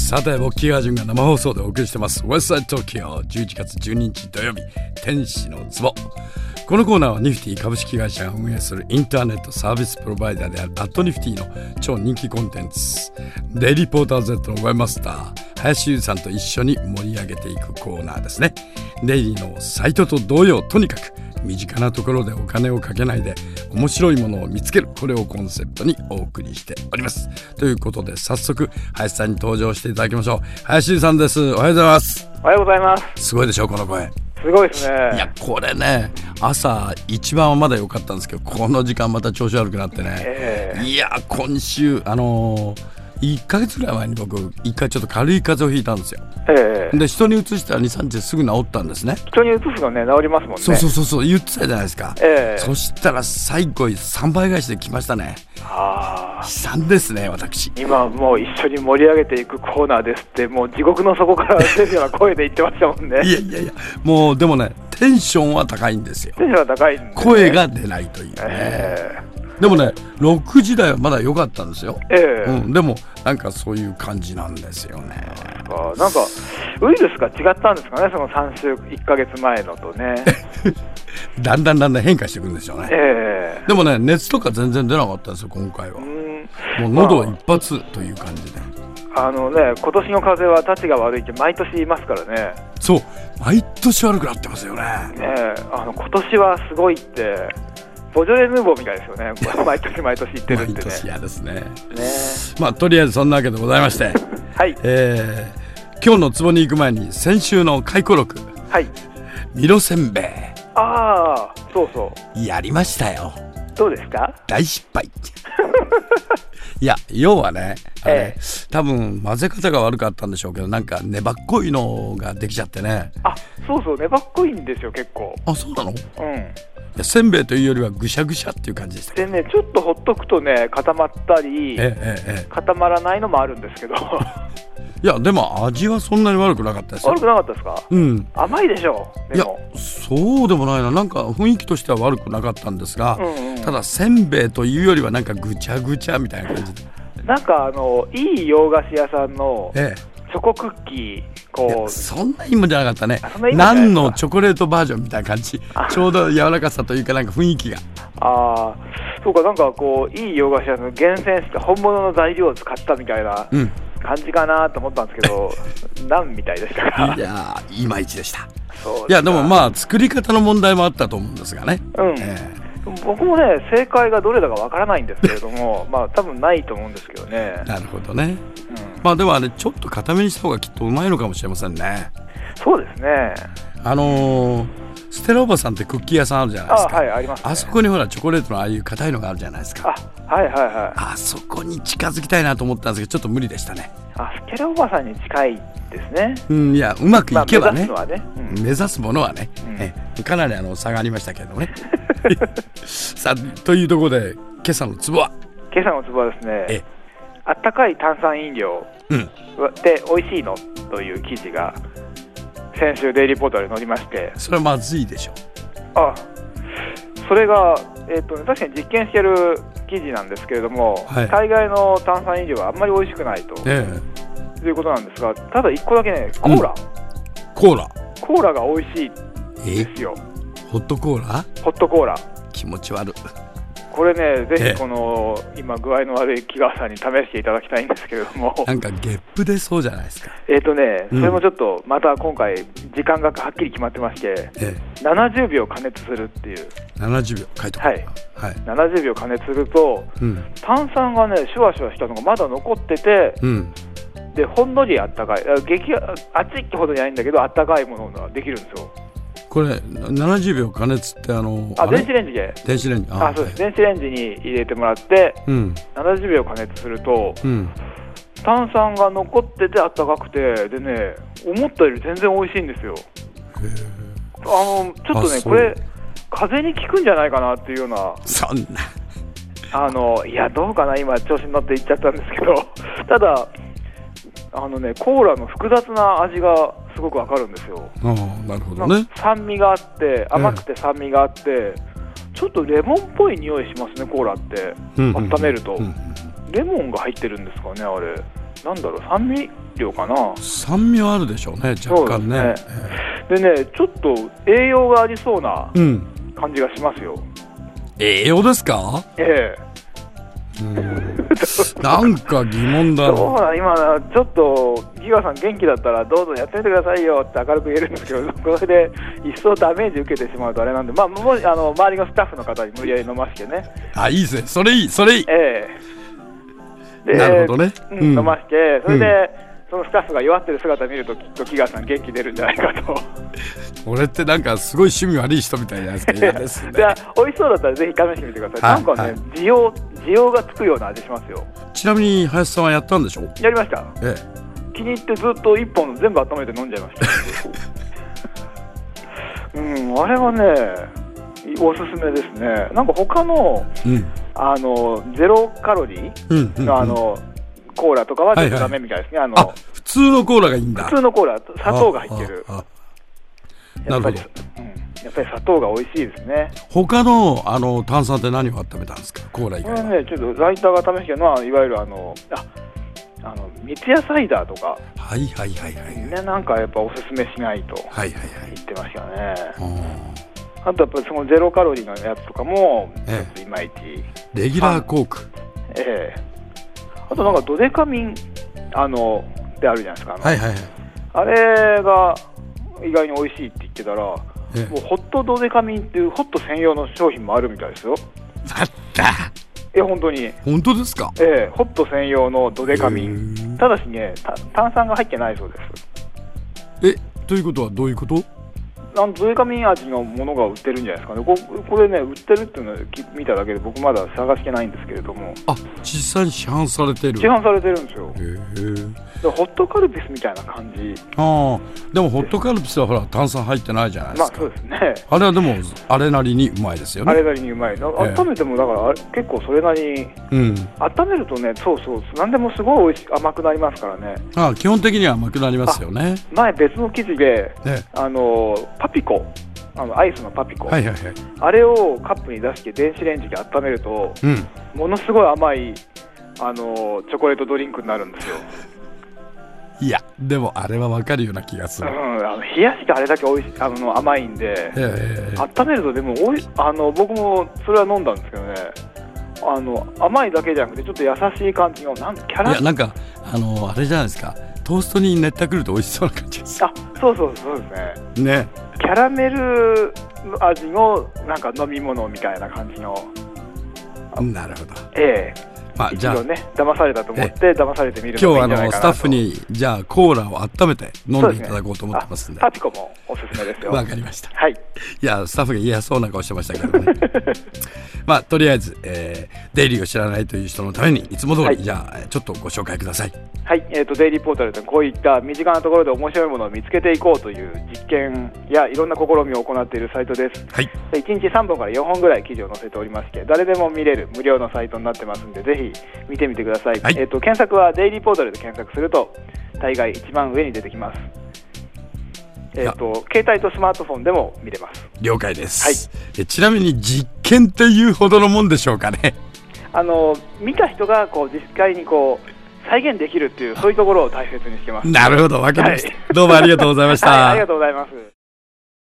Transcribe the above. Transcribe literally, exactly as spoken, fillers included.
さて僕キーガージュンが生放送でお送りしてますウエストサイド東京じゅういちがつじゅうににち土曜日天使の壺。このコーナーはニフティ株式会社が運営するインターネットサービスプロバイダーであるアットニフティの超人気コンテンツデイリーポーター Z のウェブマスター林優さんと一緒に盛り上げていくコーナーですね。デイリーのサイトと同様とにかく身近なところでお金をかけないで面白いものを見つける、これをコンセプトにお送りしております。ということで早速林さんに登場していただきましょう。林さんです。おはようございます。 おはようございます。 すごいでしょこの声。 すごいですね。 いやこれね朝一番はまだ良かったんですけどこの時間また調子悪くなってね、えー、いや今週あのーいっかげつぐらい前に僕一回ちょっと軽い風邪をひいたんですよ、えー、で人にうつしたら にさんにちですぐ治ったんですね。 人にうつすのね治りますもんね。 そうそうそうそう言ってたじゃないですか、えー、そしたら最後さんばい返しで来ましたね。あ悲惨ですね私。 今もう一緒に盛り上げていくコーナーですってもう地獄の底から出るような声で言ってましたもんね。 いやいやいやもうでもねテンションは高いんですよ。 テンションは高いんですね。声が出ないというね、 えーでもねろくじ台はまだ良かったんですよ、えーうん、でもなんかそういう感じなんですよね。 あなんかウイルスが違ったんですかねそのさんしゅういっかげつまえのとねだんだんだんだん変化していくんですよね、えー、でもね熱とか全然出なかったんですよ今回は。うんもう喉一発という感じで、 まあ、あのね今年の風邪はたちが悪いって毎年言いますからね。 そう毎年悪くなってますよね。 ねあの今年はすごいってボジョレ・ヌーボーみたいですよね毎年毎年言ってるってね。 毎年嫌ですね。ねまあとりあえずそんなわけでございましてはいえー、今日のツボに行く前に先週の回顧録はいミロせんべいああそうそうやりましたよ。 どうですか。 大失敗いや要はねあれ、ええ、多分混ぜ方が悪かったんでしょうけどなんか粘っこいのができちゃってね。 あそうそう粘っこいんですよ結構。 あそうなの。うんいやせんべいというよりはぐしゃぐしゃっていう感じでしたでねちょっとほっとくとね固まったり、ええええ、固まらないのもあるんですけどいやでも味はそんなに悪くなかったですよ。 悪くなかったですか。うん甘いでしょう。でもいやそうでもないな。なんか雰囲気としては悪くなかったんですが、うんうん、ただせんべいというよりはなんかぐちゃぐちゃみたいな感じでなんかあのいい洋菓子屋さんのチョコクッキー、ええこうそんないいもんじゃなかったね。何のチョコレートバージョンみたいな感じちょうど柔らかさというかなんか雰囲気がああそうかなんかこういい洋菓子屋の厳選して本物の材料を使ったみたいな感じかなと思ったんですけど、うん、なんみたいでしたか。 いやいまいちでした。そういやでもまあ作り方の問題もあったと思うんですがね、うんえー、僕もね正解がどれだかわからないんですけれどもまあ多分ないと思うんですけどね。 なるほどね、うん、まあでもあれちょっと固めにした方がきっとうまいのかもしれませんね。 そうですね。 あのー、ステラおばさんってクッキー屋さんあるじゃないですか。 あ、はい、ありますね。 あそこにほらチョコレートのああいう硬いのがあるじゃないですか。 あ、はいはいはい。 あそこに近づきたいなと思ったんですけどちょっと無理でしたね。 あ、ステラおばさんに近いですね。 うん、いやうまくいけばね、 まあ、目指すのはね、うん、 目指すものはね、うん、えかなりあの差がありましたけどねさあというところで今朝のツボは今朝のツボはですねえあったかい炭酸飲料で美味しいのという記事が先週デイリーポータルに載りまして。 それはまずいでしょ。 あそれが、えーとね、確かに実験している記事なんですけれども、はい、大概の炭酸飲料はあんまり美味しくないと、ええ、ということなんですがただいっこだけねコーラ、うん、 コーラコーラが美味しいですよ。 ホットコーラホットコーラ気持ち悪い。 これねぜひこの、ええ、今具合の悪い木川さんに試していただきたいんですけれどもなんかゲップ出そうじゃないですか。 えっとねそれもちょっとまた今回時間がはっきり決まってまして、ええ、ななじゅうびょう加熱するっていう。 ななじゅうびょう書いておく、はいはい、ななじゅうびょう加熱すると、うん、炭酸がねシュワシュワしたのがまだ残ってて、うん、でほんのりあったかい激熱いってほどじゃないんだけどあったかいものができるんですよ。 これななじゅうびょう加熱ってあのあ電子レンジで電子レンジああそうです、はい、電子レンジに入れてもらって、うん、ななじゅうびょう加熱すると、うん、炭酸が残っててあったかくてでね思ったより全然美味しいんですよ。へあのちょっとねこれ風邪に効くんじゃないかなっていうような。 そんなあのいやどうかな今調子に乗って言っちゃったんですけどただあのねコーラの複雑な味がすごくわかるんですよ。 あなるほどね。 酸味があって甘くて酸味があって、ええ、ちょっとレモンっぽい匂いしますねコーラって、うんうん、温めると、うんうん、レモンが入ってるんですかねあれなんだろう酸味料かな。 酸味はあるでしょうね、若干ね。 でね、ちょっと栄養がありそうな感じがしますよ。うん、 栄養ですか？ ええ。 うんなんか疑問だろう。そう今ちょっとギガさん元気だったらどうぞやってみてくださいよって明るく言えるんですけど、これで一層ダメージ受けてしまうとあれなんで、まあ、もあの周りのスタッフの方に無理やり飲ましてね。 あ、いいですね、それいいそれいい。 ええで、 なるほどね、 うん、飲まして、それで、うんそのスタッフが弱ってる姿を見るときっとギガさん元気出るんじゃないかと。 俺ってなんかすごい趣味悪い人みたいじゃないですか。嫌ですね。 じゃあ美味しそうだったらぜひ試してみてください。はい、なんかね、はい、需要需要がつくような味しますよ。 ちなみに林さんはやったんでしょ？ やりました。 ええ、 気に入ってずっといっぽん全部温めて飲んじゃいましたうんあれはねおすすめですね。なんか他の、うん、あのゼロカロリーの、うん、あのコーラとかはちょっとダメみたいですね。はいはい、あのあ普通のコーラがいいんだ。 普通のコーラ、砂糖が入ってる。 ああなるほど、うん。やっぱり砂糖が美味しいですね。 他のあの炭酸って何を温めたんですか？コーラ以外は。 これね、ちょっとライターが試してるのはいわゆるあのああの三ツ矢サイダーとか。 はいはいはいはい。 ね、なんかやっぱおすすめしないとはいはいはい言ってましたね。あとやっぱりそのゼロカロリーのやつとかもちょっといまいち。 ええ、レギュラーコーク。 ええ。あとなんかドデカミンあのであるじゃないですか。あの、 はいはいはい、あれが意外に美味しいって言ってたら、えもうホットドデカミンっていうホット専用の商品もあるみたいですよ。 あったえ本当に。 本当ですか？ えホット専用のドデカミン。ただしね炭酸が入ってないそうです。 えということはどういうこと？ ドデカミン味のものが売ってるんじゃないですかね。 こ, これね売ってるっていうのを見ただけで僕まだ探してないんですけれども。 あ実際に市販されてる。 市販されてるんですよ。 へホットカルピスみたいな感じ。 ああでもホットカルピスはほら炭酸入ってないじゃないですか。 まあそうですね。 あれはでもあれなりにうまいですよね。 あれなりにうまい。温めてもだから結構それなりに、うん、温めるとねそうそう何でもすごい美味し甘くなりますからね。 ああ基本的には甘くなりますよね。 前別の記事で、ね、あのパピコあのアイスのパピコ、 はいはいはい、 あれをカップに出して電子レンジで温めると、うん、ものすごい甘いあのチョコレートドリンクになるんですよ。 いやでもあれは分かるような気がする、 うん、あの冷やしてあれだけおいしあの甘いんで、えー、温めるとでもおいあの僕もそれは飲んだんですけどね、あの甘いだけじゃなくてちょっと優しい感じのなんキャラ。 いやなんかあのあれじゃないですか、トーストに練ったくると美味しそうな感じです。 あそうそうそうですね。 ねキャラメル味のなんか飲み物みたいな感じの。 なるほど。 ええまあ、じゃあね騙されたと思って騙されてみるのがいいんじゃないかなと。今日あのスタッフにじゃあコーラを温めて飲んでいただこうと思ってますんで。 パピコもおすすめですよ。 わかりました。 はい。 いやスタッフが嫌そうな顔してましたけどね。まあとりあえず、えー、デイリーを知らないという人のためにいつも通り、はい、じゃあちょっとご紹介ください。はい、えーとデイリーポータルでこういった身近なところで面白いものを見つけていこうという実験やいろんな試みを行っているサイトです。はい。いちにちさんぼんからよんほんぐらい記事を載せておりまして、誰でも見れる無料のサイトになってますんでぜひ見てみてください。はい、えーと検索はデイリーポータルで検索すると大概一番上に出てきます。えーと携帯とスマートフォンでも見れます。了解です。はい、えちなみに実験っていうほどのもんでしょうかね。あの見た人がこう実際にこう再現できるっていうそういうところを大切にしてます。なるほど、わかりました。はい、どうもありがとうございました。はい、ありがとうございます。